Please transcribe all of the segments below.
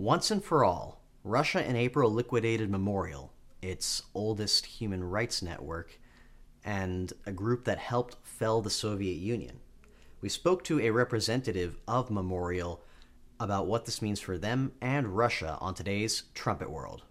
Once and for all, Russia in April liquidated Memorial, its oldest human rights network, and a group that helped fell the Soviet Union. We spoke to a representative of Memorial about what this means for them and Russia on today's Trumpet World.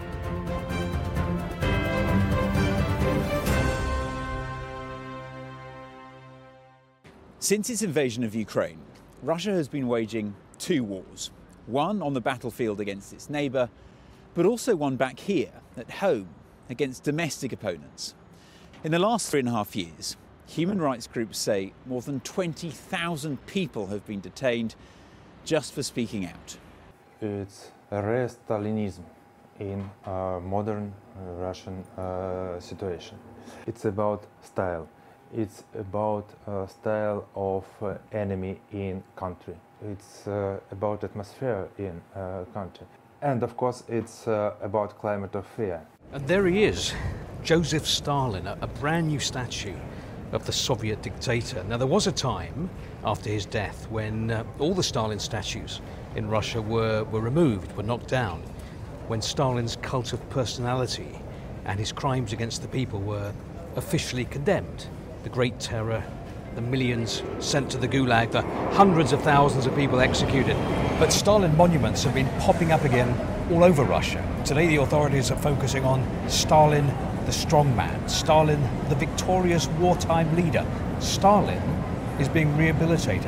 Since its invasion of Ukraine, Russia has been waging two wars. One on the battlefield against its neighbour, but also one back here, at home, against domestic opponents. In the last 3.5 years, human rights groups say more than 20,000 people have been detained just for speaking out. It's re-Stalinism in modern Russian situation. It's about style. It's about style of enemy in country. It's about atmosphere in country. And of course, it's about climate of fear. And there he is, Joseph Stalin, a brand new statue of the Soviet dictator. Now, there was a time after his death when all the Stalin statues in Russia were removed, were knocked down, when Stalin's cult of personality and his crimes against the people were officially condemned. The Great Terror, the millions sent to the Gulag, the hundreds of thousands of people executed. But Stalin monuments have been popping up again all over Russia. Today the authorities are focusing on Stalin the strongman, Stalin the victorious wartime leader. Stalin is being rehabilitated.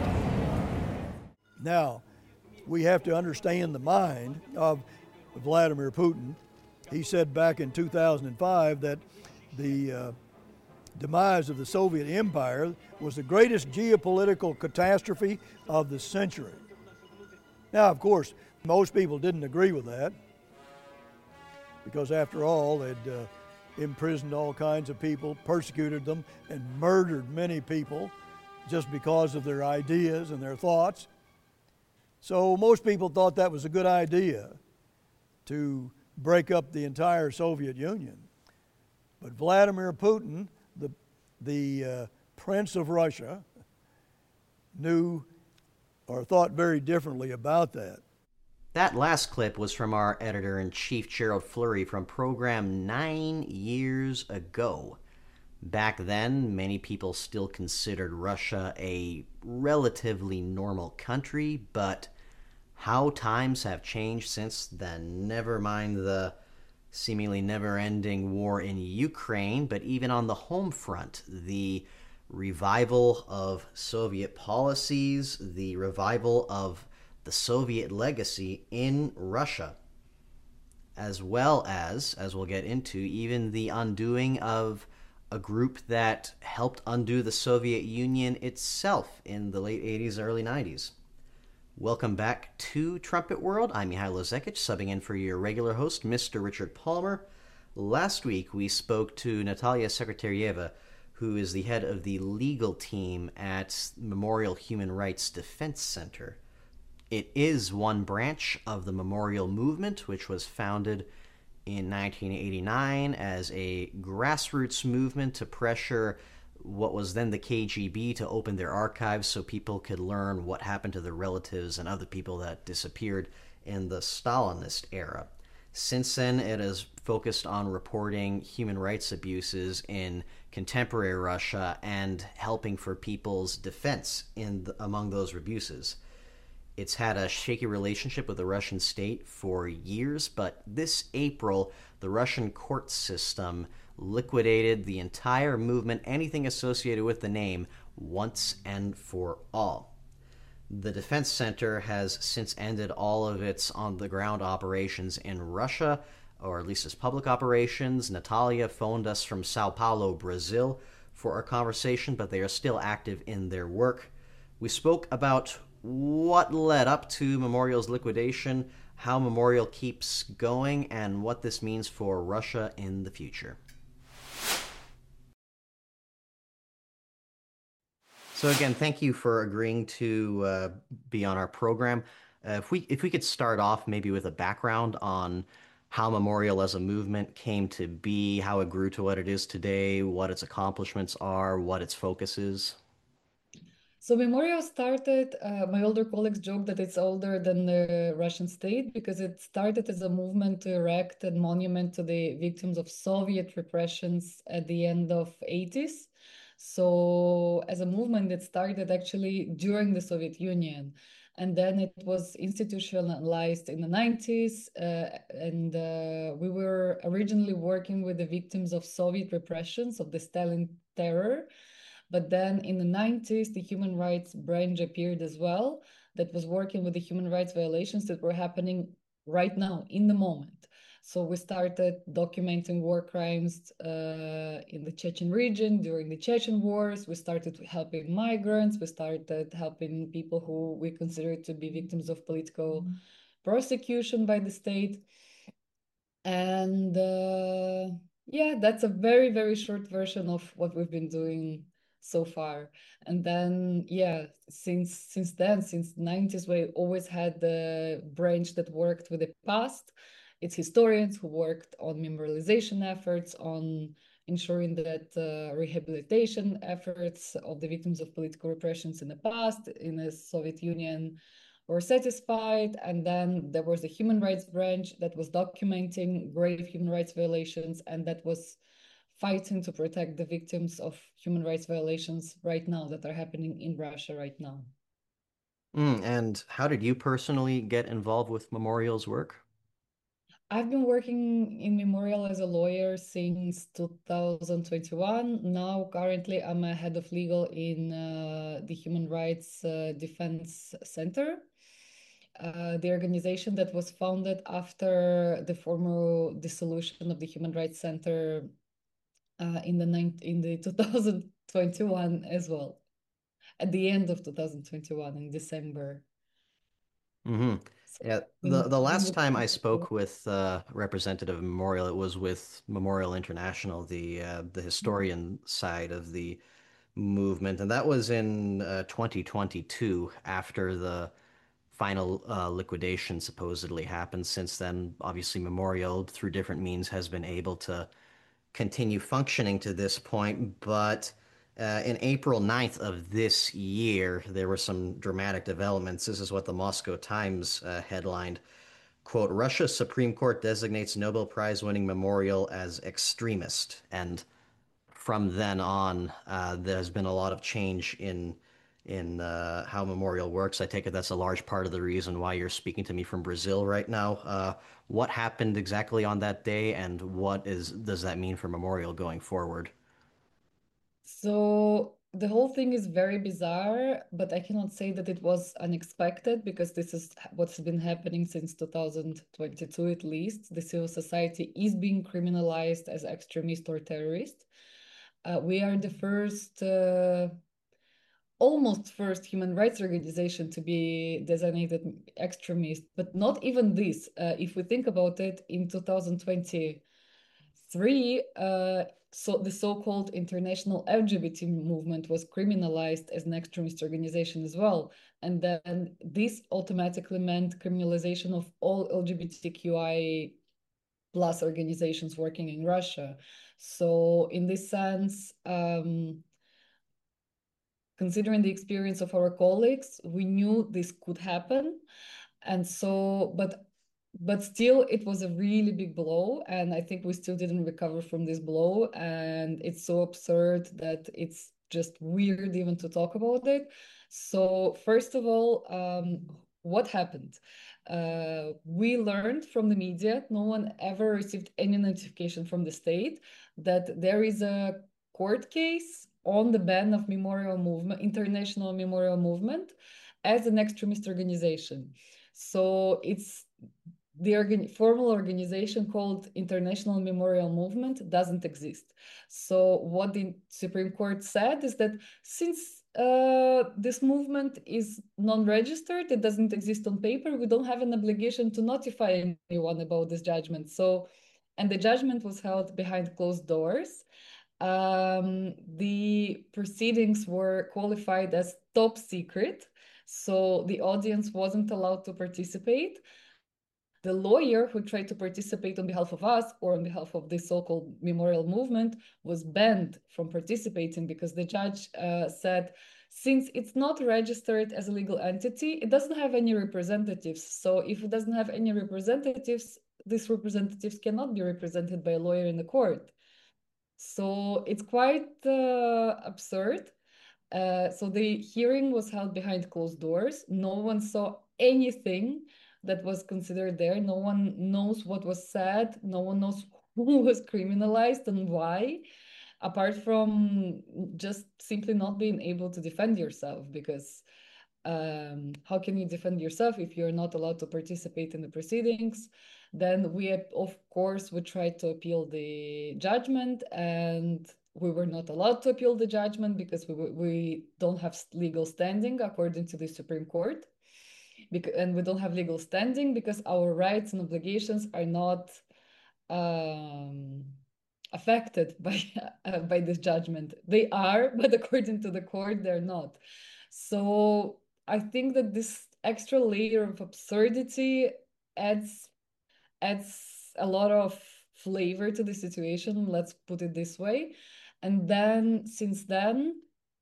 Now, we have to understand the mind of Vladimir Putin. He said back in 2005 that the demise of the Soviet Empire was the greatest geopolitical catastrophe of the century. Now, of course, most people didn't agree with that because, after all, they'd imprisoned all kinds of people, persecuted them, and murdered many people just because of their ideas and their thoughts. So most people thought that was a good idea to break up the entire Soviet Union. But Vladimir Putin, the Prince of Russia, knew or thought very differently about that. That last clip was from our editor-in-chief, Gerald Flurry, from program 9 years ago. Back then, many people still considered Russia a relatively normal country, but how times have changed since then. Never mind the seemingly never-ending war in Ukraine, but even on the home front, the revival of Soviet policies, the revival of the Soviet legacy in Russia, as well as we'll get into, even the undoing of a group that helped undo the Soviet Union itself in the late 80s, early 90s. Welcome back to Trumpet World. I'm Mihailo Zekic, subbing in for your regular host, Mr. Richard Palmer. Last week, we spoke to Natalia Sekretarieva, who is the head of the legal team at Memorial Human Rights Defense Center. It is one branch of the Memorial movement, which was founded in 1989 as a grassroots movement to pressure what was then the KGB to open their archives so people could learn what happened to their relatives and other people that disappeared in the Stalinist era. Since then, it has focused on reporting human rights abuses in contemporary Russia and helping for people's defense among those abuses. It's had a shaky relationship with the Russian state for years, but this April, the Russian court system liquidated the entire movement, anything associated with the name, once and for all. The Defense Center has since ended all of its on-the-ground operations in Russia, or at least its public operations. Natalia phoned us from Sao Paulo, Brazil, for our conversation, but they are still active in their work. We spoke about what led up to Memorial's liquidation, how Memorial keeps going, and what this means for Russia in the future. So again, thank you for agreeing to be on our program. If we could start off maybe with a background on how Memorial as a movement came to be, how it grew to what it is today, what its accomplishments are, what its focus is. So Memorial started, my older colleagues joke that it's older than the Russian state because it started as a movement to erect a monument to the victims of Soviet repressions at the end of 80s. So as a movement, it started actually during the Soviet Union. And then it was institutionalized in the 90s. And we were originally working with the victims of Soviet repressions of the Stalin terror. But then in the 90s, the human rights branch appeared as well, that was working with the human rights violations that were happening right now, in the moment. So we started documenting war crimes in the Chechen region during the Chechen wars. We started helping migrants. We started helping people who we considered to be victims of political prosecution by the state. And yeah, that's a very, very short version of what we've been doing so far. And then, yeah, since then, since the 90s, we always had the branch that worked with the past. It's historians who worked on memorialization efforts, on ensuring that rehabilitation efforts of the victims of political repressions in the past, in the Soviet Union, were satisfied. And then there was a human rights branch that was documenting grave human rights violations and that was fighting to protect the victims of human rights violations right now that are happening in Russia right now. And how did you personally get involved with Memorial's work? I've been working in Memorial as a lawyer since 2021. Now, currently, I'm a head of legal in the Human Rights Defense Center, the organization that was founded after the formal dissolution of the Human Rights Center in the 2021 as well, at the end of 2021 in December. Mm-hmm. So Yeah, the last time I spoke with Representative Memorial, it was with Memorial International, the historian side of the movement, and that was in 2022 after the final liquidation supposedly happened. Since then, obviously, Memorial, through different means, has been able to continue functioning to this point, but in April 9th of this year, there were some dramatic developments. This is what the Moscow Times headlined. Quote, Russia's Supreme Court designates Nobel Prize winning Memorial as extremist. And from then on, there's been a lot of change in how Memorial works. I take it that's a large part of the reason why you're speaking to me from Brazil right now. What happened exactly on that day, and does that mean for Memorial going forward? So the whole thing is very bizarre, but I cannot say that it was unexpected because this is what's been happening since 2022 at least. The civil society is being criminalized as extremist or terrorist. We are the first, almost first human rights organization to be designated extremist, but not even this. If we think about it, in 2023, so the so-called international LGBT movement was criminalized as an extremist organization as well. And then this automatically meant criminalization of all LGBTQI plus organizations working in Russia. So in this sense, considering the experience of our colleagues, we knew this could happen. And so, but still it was a really big blow, and I think we still didn't recover from this blow, and it's so absurd that it's just weird even to talk about it. So first of all, what happened? We learned from the media, no one ever received any notification from the state that there is a court case on the ban of Memorial Movement, International Memorial Movement, as an extremist organization. So it's the formal organization called International Memorial Movement doesn't exist. So what the Supreme Court said is that since this movement is non-registered, it doesn't exist on paper, we don't have an obligation to notify anyone about this judgment. So, and the judgment was held behind closed doors. The proceedings were qualified as top secret, so the audience wasn't allowed to participate. The lawyer who tried to participate on behalf of us or on behalf of the so-called memorial movement was banned from participating because the judge said, since it's not registered as a legal entity, it doesn't have any representatives. So if it doesn't have any representatives, these representatives cannot be represented by a lawyer in the court. So it's quite absurd. So the hearing was held behind closed doors. No one saw anything that was considered there. No one knows what was said. No one knows who was criminalized and why, apart from just simply not being able to defend yourself. Because how can you defend yourself if you're not allowed to participate in the proceedings? Then we, of course, would try to appeal the judgment, and we were not allowed to appeal the judgment because we don't have legal standing according to the Supreme Court. And we don't have legal standing because our rights and obligations are not affected by this judgment. They are, but according to the court, they're not. So I think that this extra layer of absurdity adds a lot of flavor to the situation, let's put it this way. And then since then,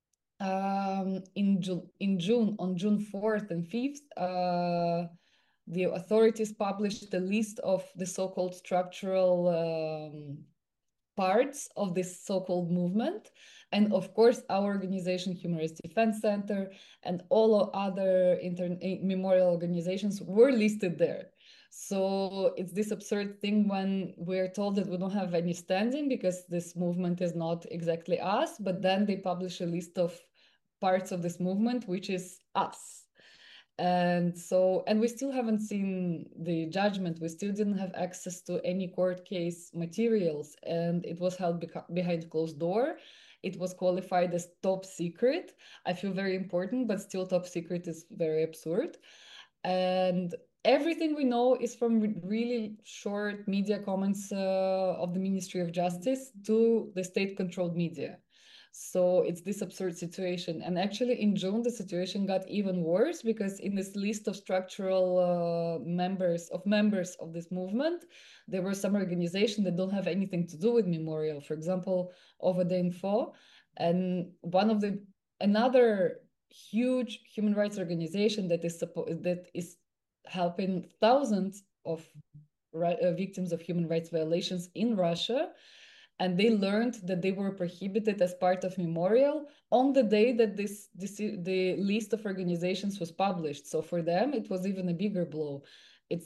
in June, on June 4th and 5th, the authorities published a list of the so-called structural parts of this so-called movement. And of course, our organization, Human Rights Defense Center, and all other memorial organizations were listed there. So it's this absurd thing when we're told that we don't have any standing because this movement is not exactly us, but then they publish a list of parts of this movement, which is us. And we still haven't seen the judgment. We still didn't have access to any court case materials, and it was held behind closed door. It was qualified as top secret. I feel very important, but still top secret is very absurd. And everything we know is from really short media comments of the Ministry of Justice to the state-controlled media. So it's this absurd situation. And actually in June, the situation got even worse because in this list of structural members of this movement, there were some organizations that don't have anything to do with Memorial. For example, Ovada Info, and another huge human rights organization that is helping thousands of victims of human rights violations in Russia. And they learned that they were prohibited as part of Memorial on the day that the list of organizations was published. So for them, it was even a bigger blow. It's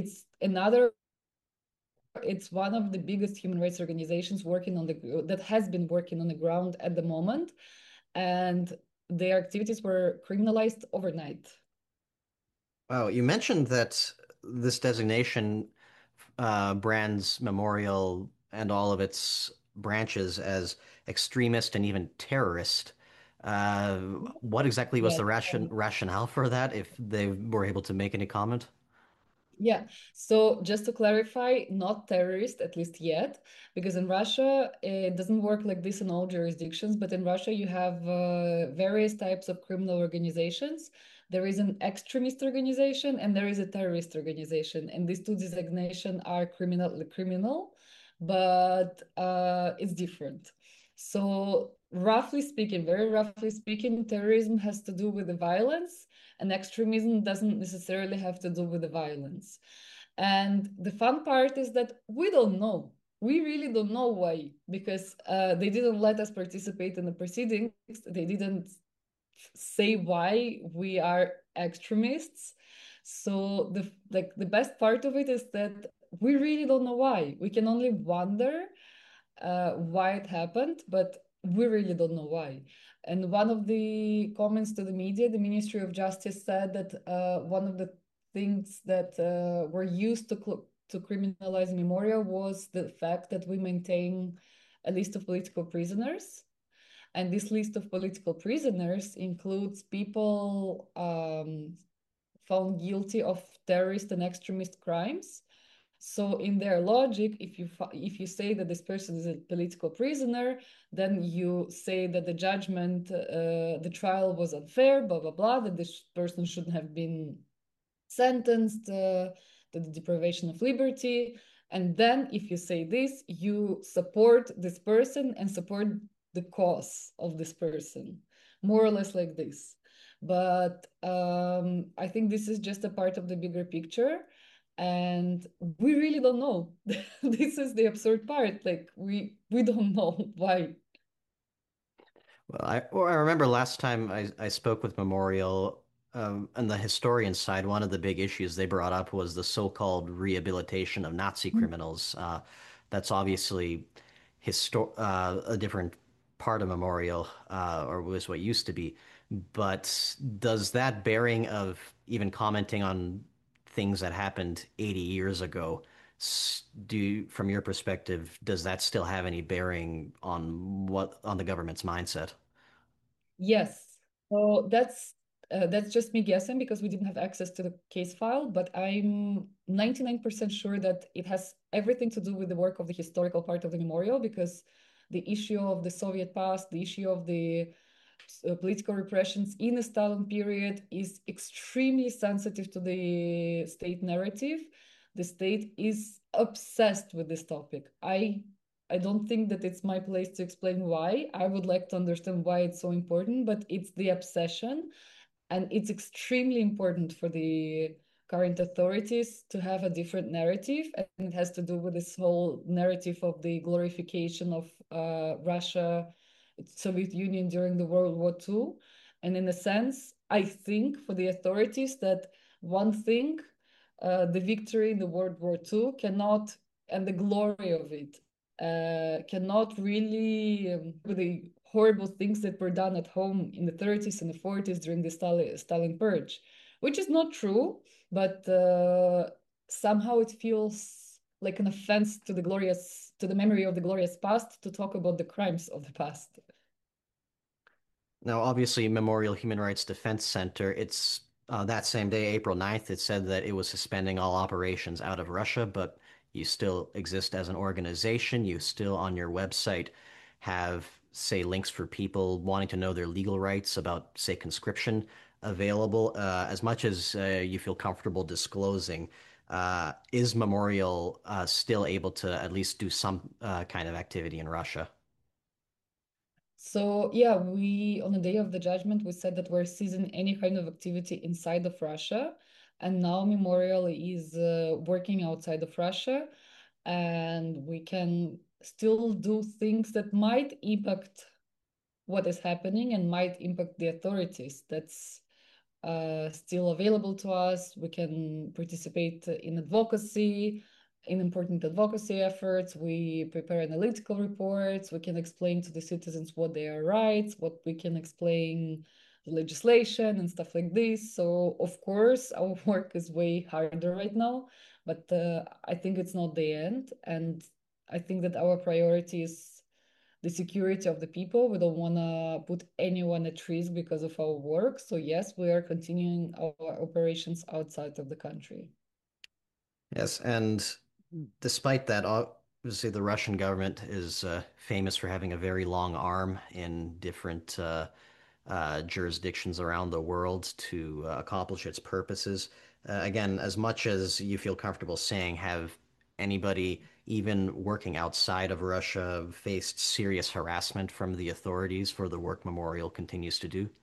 one of the biggest human rights organizations that has been working on the ground at the moment, and their activities were criminalized overnight. Oh, you mentioned that this designation brands Memorial and all of its branches as extremist and even terrorist. What exactly was Yeah. the rationale for that, if they were able to make any comment? Yeah, so just to clarify, not terrorist, at least yet, because in Russia, it doesn't work like this in all jurisdictions, but in Russia, you have various types of criminal organizations. There is an extremist organization and there is a terrorist organization, and these two designations are criminal, but it's different. So very roughly speaking, terrorism has to do with the violence, and extremism doesn't necessarily have to do with the violence. And the fun part is that we don't know. We really don't know why, because they didn't let us participate in the proceedings. They didn't say why we are extremists. So the best part of it is that we really don't know why. We can only wonder why it happened, but we really don't know why. And one of the comments to the media, the Ministry of Justice said that one of the things that were used to criminalize Memorial was the fact that we maintain a list of political prisoners. And this list of political prisoners includes people found guilty of terrorist and extremist crimes. So in their logic, if you say that this person is a political prisoner, then you say that the judgment, the trial was unfair, blah, blah, blah, that this person shouldn't have been sentenced, to the deprivation of liberty. And then if you say this, you support this person and support the cause of this person, more or less like this. But I think this is just a part of the bigger picture, and we really don't know. This is the absurd part. Like we don't know why. Well, I remember last time I spoke with Memorial, on the historian side, one of the big issues they brought up was the so-called rehabilitation of Nazi criminals. That's obviously a different part of Memorial, or was what used to be. But does that bearing of even commenting on things that happened 80 years ago, from your perspective, does that still have any bearing on the government's mindset? Yes. So that's just me guessing because we didn't have access to the case file, but I'm 99% sure that it has everything to do with the work of the historical part of the memorial, because the issue of the Soviet past, the issue of the political repressions in the Stalin period is extremely sensitive to the state narrative. The state is obsessed with this topic. I don't think that it's my place to explain why. I would like to understand why it's so important, but it's the obsession, and it's extremely important for the current authorities to have a different narrative, and it has to do with this whole narrative of the glorification of Russia, Soviet Union during the World War II. And in a sense, I think for the authorities that one thing, the victory in the World War II cannot, and the glory of it, cannot really, with the horrible things that were done at home in the 30s and the 40s during the Stalin purge, which is not true, but somehow it feels like an offense to the memory of the glorious past to talk about the crimes of the past. Now, obviously, Memorial Human Rights Defense Center, it's that same day, April 9th, it said that it was suspending all operations out of Russia, but you still exist as an organization. You still, on your website, have, say, links for people wanting to know their legal rights about, say, conscription available. As much as you feel comfortable disclosing, is Memorial still able to at least do some kind of activity in Russia? So yeah, we on the day of the judgment we said that we're ceasing any kind of activity inside of Russia, and now Memorial is working outside of Russia, and we can still do things that might impact what is happening and might impact the authorities. That's still available to us. We can participate in advocacy, in important advocacy efforts. We prepare analytical reports. We can explain to the citizens what their rights, what we can explain the legislation and stuff like this. So of course, our work is way harder right now, but I think it's not the end. And I think that our priority is the security of the people. We don't want to put anyone at risk because of our work. So yes, we are continuing our operations outside of the country. Yes, and despite that, obviously the Russian government is famous for having a very long arm in different jurisdictions around the world to accomplish its purposes. Again, as much as you feel comfortable saying, have anybody, even working outside of Russia, faced serious harassment from the authorities for the work Memorial continues to do?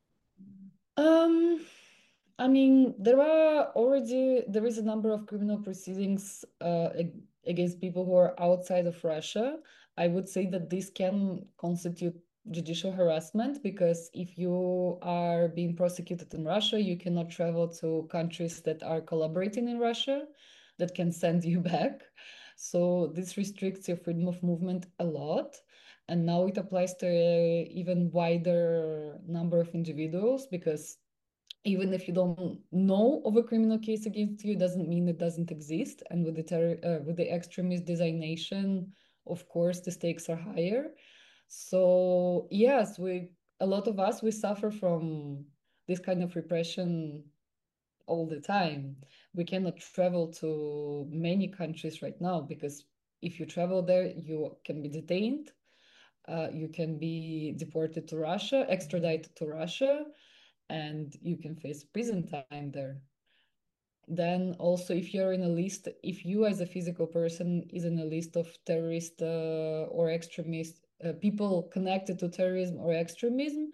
Um, I mean, there is a number of criminal proceedings against people who are outside of Russia. I would say that this can constitute judicial harassment because if you are being prosecuted in Russia, you cannot travel to countries that are collaborating in Russia that can send you back. So this restricts your freedom of movement a lot. And now it applies to a even wider number of individuals because even if you don't know of a criminal case against you, doesn't mean it doesn't exist. And with with the extremist designation, of course, the stakes are higher. So yes, a lot of us we suffer from this kind of repression all the time. We cannot travel to many countries right now because if you travel there, you can be detained. You can be deported to Russia, extradited to Russia, and you can face prison time there. Then also, if you're in a list, if you as a physical person is in a list of terrorist or extremist people connected to terrorism or extremism,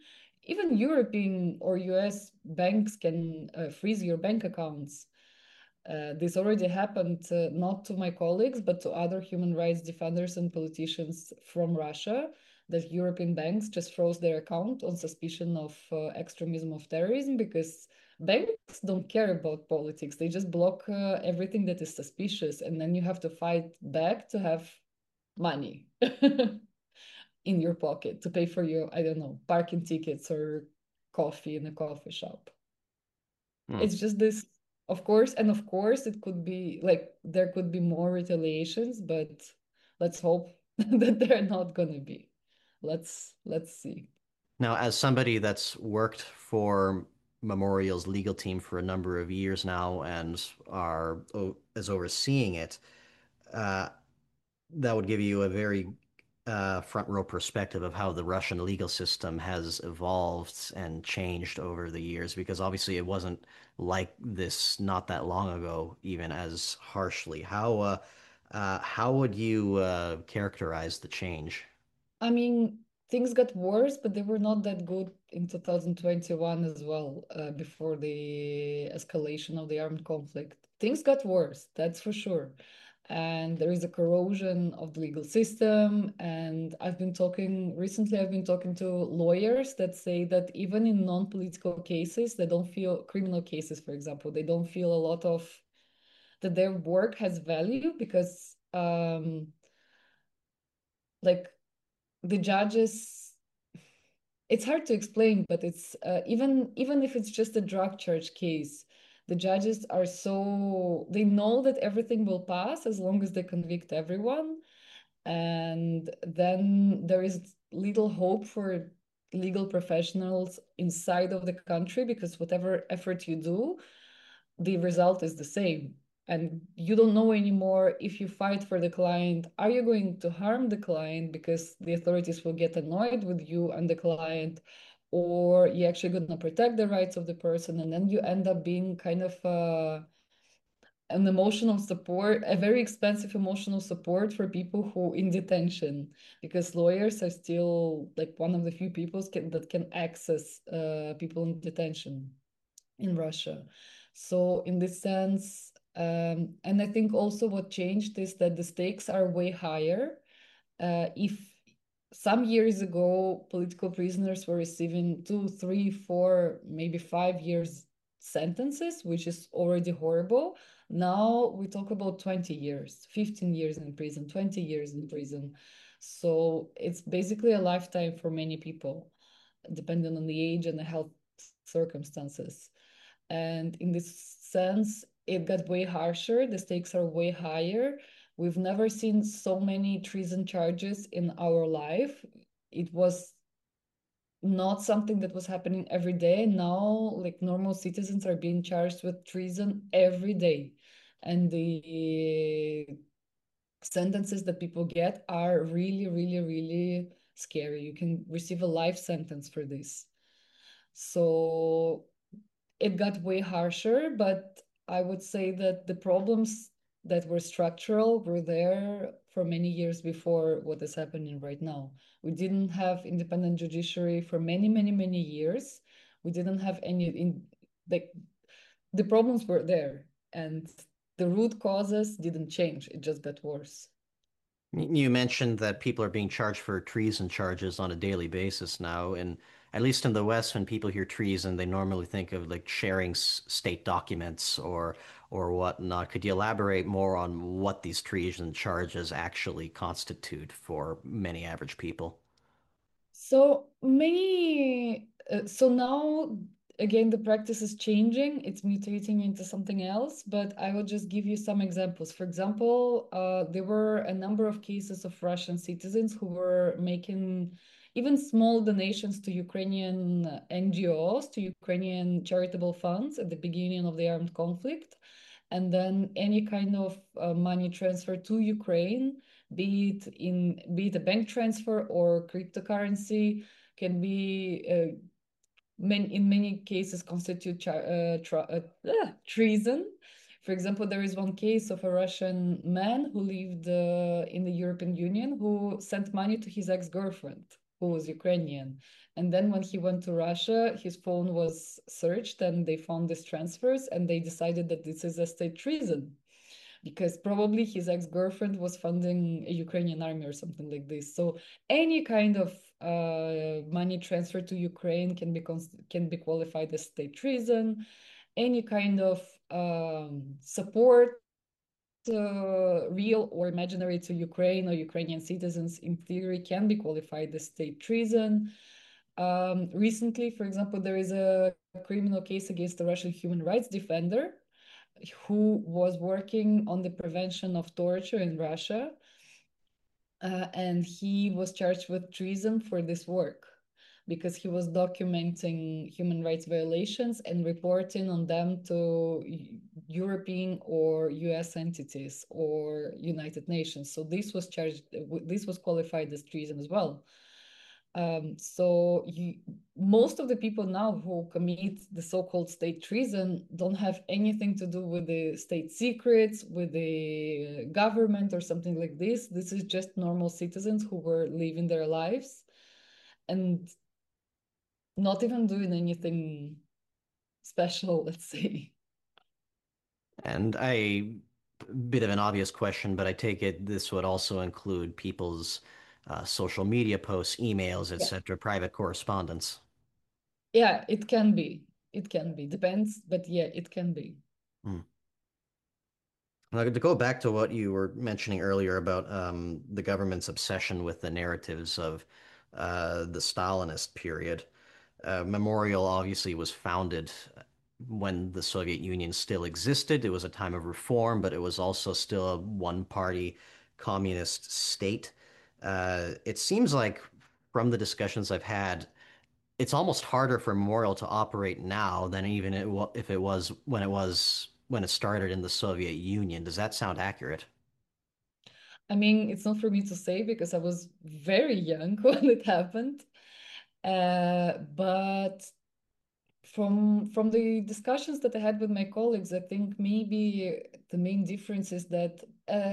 even European or US banks can freeze your bank accounts. This already happened not to my colleagues, but to other human rights defenders and politicians from Russia, that European banks just froze their account on suspicion of extremism of terrorism, because banks don't care about politics. They just block everything that is suspicious, and then you have to fight back to have money in your pocket to pay for your, I don't know, parking tickets or coffee in a coffee shop. It's just this, of course, and of course it could be like there could be more retaliations, but let's hope that they're not gonna be. Let's see. Now, as somebody that's worked for Memorial's legal team for a number of years now and is overseeing it, uh, that would give you a very front row perspective of how the Russian legal system has evolved and changed over the years, because obviously it wasn't like this not that long ago, even as harshly. How would you characterize the change? I mean, things got worse, but they were not that good in 2021 as well, before the escalation of the armed conflict. Things got worse, that's for sure. And there is a corrosion of the legal system. And recently I've been talking to lawyers that say that even in non-political cases, they don't feel, criminal cases, for example, they don't feel a lot of, that their work has value, because like the judges, it's hard to explain, but it's even if it's just a drug charge case, the judges are so, they know that everything will pass as long as they convict everyone, and then there is little hope for legal professionals inside of the country, because whatever effort you do, the result is the same. And you don't know anymore, if you fight for the client, are you going to harm the client because the authorities will get annoyed with you and the client, or you're actually going to protect the rights of the person, and then you end up being kind of an emotional support, a very expensive emotional support for people who in detention, because lawyers are still like one of the few people that can access people in detention in Russia. So in this sense, and I think also what changed is that the stakes are way higher. If some years ago political prisoners were receiving 2, 3, 4, maybe 5 years sentences, which is already horrible. Now we talk about 20 years, 15 years in prison, 20 years in prison. So it's basically a lifetime for many people, depending on the age and the health circumstances. And in this sense, it got way harsher. The stakes are way higher. We've never seen so many treason charges in our life. It was not something that was happening every day. Now, like, normal citizens are being charged with treason every day. And the sentences that people get are really, really, really scary. You can receive a life sentence for this. So it got way harsher, but I would say that the problems that were structural were there for many years before what is happening right now. We didn't have independent judiciary for many, many, many years. We didn't have like, the problems were there, and the root causes didn't change. It just got worse. You mentioned that people are being charged for treason charges on a daily basis now, and at least in the West, when people hear treason, they normally think of like sharing state documents or whatnot. Could you elaborate more on what these treason charges actually constitute for many average people? So now again, the practice is changing. It's mutating into something else, but I will just give you some examples. For example, there were a number of cases of Russian citizens who were making even small donations to Ukrainian NGOs, to Ukrainian charitable funds at the beginning of the armed conflict. And then any kind of money transfer to Ukraine, be it a bank transfer or cryptocurrency, can be in many cases constitute treason. For example, there is one case of a Russian man who lived in the European Union, who sent money to his ex-girlfriend who was Ukrainian. And then when he went to Russia, his phone was searched and they found these transfers and they decided that this is a state treason because probably his ex-girlfriend was funding a Ukrainian army or something like this. So any kind of money transfer to Ukraine can be qualified as state treason. Any kind of support, real or imaginary, to Ukraine or Ukrainian citizens, in theory, can be qualified as state treason. Recently, for example, there is a criminal case against a Russian human rights defender who was working on the prevention of torture in Russia. And he was charged with treason for this work because he was documenting human rights violations and reporting on them to European or US entities or United Nations. So this was qualified as treason as well. So most of the people now who commit the so-called state treason don't have anything to do with the state secrets, with the government or something like this. This is just normal citizens who were living their lives and not even doing anything special, let's say. And a bit of an obvious question, but I take it this would also include people's social media posts, emails, etc., private correspondence. Yeah, it can be. It can be. Depends, but yeah, it can be. Now, to go back to what you were mentioning earlier about the government's obsession with the narratives of the Stalinist period, Memorial obviously was founded when the Soviet Union still existed. It was a time of reform, but it was also still a one-party communist state. It seems like from the discussions I've had, it's almost harder for Memorial to operate now than even if it was when it started in the Soviet Union. Does that sound accurate? I mean, it's not for me to say because I was very young when it happened. But from the discussions that I had with my colleagues, I think maybe the main difference is that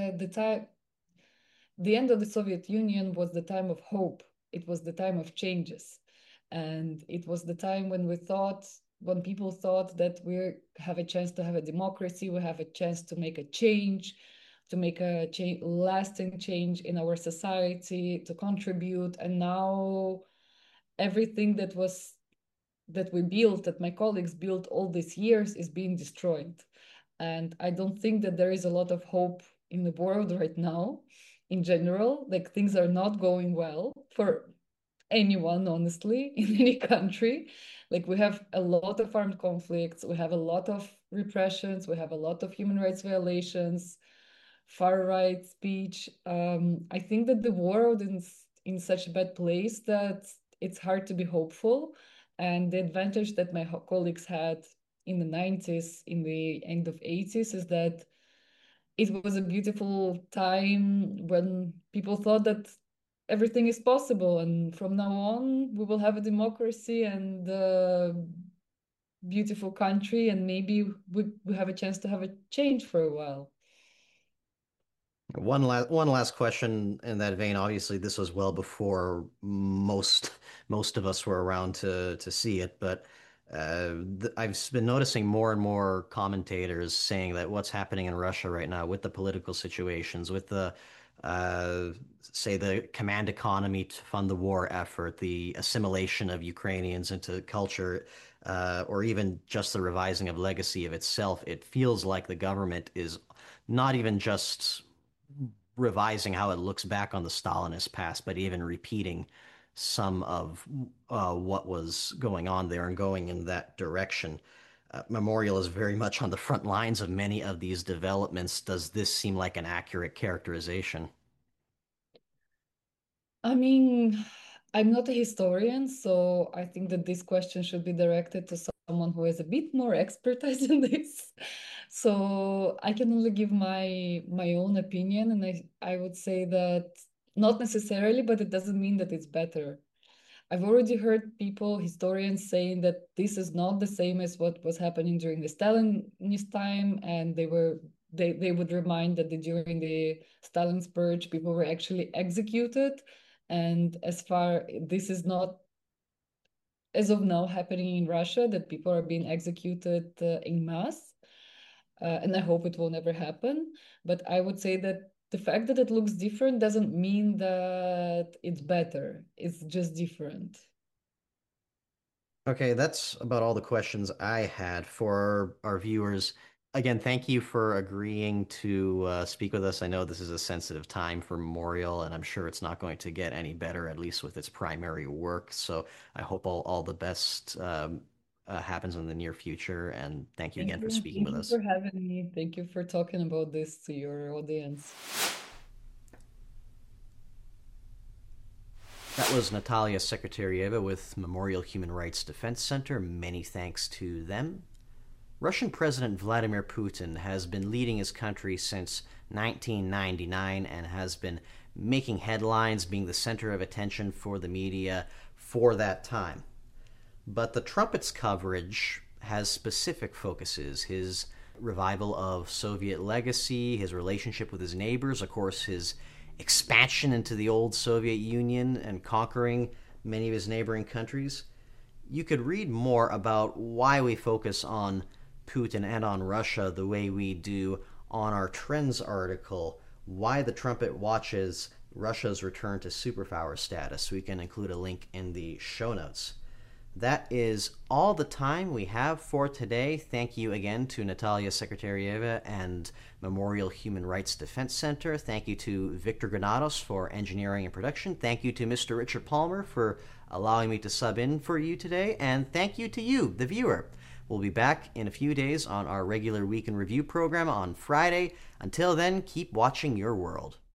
the end of the Soviet Union was the time of hope. It was the time of changes. And it was the time when people thought that we have a chance to have a democracy, we have a chance to make a change, to make a lasting change in our society, to contribute. And now everything that we built, that my colleagues built all these years, is being destroyed. And I don't think that there is a lot of hope in the world right now in general. Like, things are not going well for anyone, honestly, in any country. Like, we have a lot of armed conflicts, we have a lot of repressions, we have a lot of human rights violations, far right speech. I think that the world is in such a bad place that it's hard to be hopeful. And the advantage that my colleagues had in the 90s, in the end of 80s, is that it was a beautiful time when people thought that everything is possible, and from now on we will have a democracy and a beautiful country, and maybe we have a chance to have a change for a while. One last question in that vein. Obviously, this was well before most of us were around to see it, but I've been noticing more and more commentators saying that what's happening in Russia right now with the political situations, with the say the command economy to fund the war effort, the assimilation of Ukrainians into culture, or even just the revising of legacy of itself, it feels like the government is not even just revising how it looks back on the Stalinist past, but even repeating some of what was going on there and going in that direction. Memorial is very much on the front lines of many of these developments. Does this seem like an accurate characterization? I mean, I'm not a historian, so I think that this question should be directed to someone who has a bit more expertise in this. So I can only give my own opinion, and I would say that not necessarily, but it doesn't mean that it's better. I've already heard people, historians, saying that this is not the same as what was happening during the Stalinist time, and they would remind that during the Stalin's purge, people were actually executed And this is not, as of now, happening in Russia, that people are being executed en masse. And I hope it will never happen. But I would say that the fact that it looks different doesn't mean that it's better. It's just different. Okay, that's about all the questions I had for our viewers. Again, thank you for agreeing to speak with us. I know this is a sensitive time for Memorial, and I'm sure it's not going to get any better, at least with its primary work. So I hope all the best happens in the near future. And thank you again for speaking with us. Thank you for having me. Thank you for talking about this to your audience. That was Natalia Sekretarieva with Memorial Human Rights Defense Center. Many thanks to them. Russian President Vladimir Putin has been leading his country since 1999 and has been making headlines, being the center of attention for the media for that time. But the trumpet's coverage has specific focuses. His revival of Soviet legacy, his relationship with his neighbors, of course, his expansion into the old Soviet Union and conquering many of his neighboring countries. You could read more about why we focus on Putin and on Russia the way we do on our Trends article, Why the Trumpet Watches Russia's Return to Superpower Status. We can include a link in the show notes. That is all the time we have for today. Thank you again to Natalia Sekretarieva and Memorial Human Rights Defense Center. Thank you to Victor Granados for engineering and production. Thank you to Mr. Richard Palmer for allowing me to sub in for you today. And thank you to you, the viewer. We'll be back in a few days on our regular Week in Review program on Friday. Until then, keep watching your world.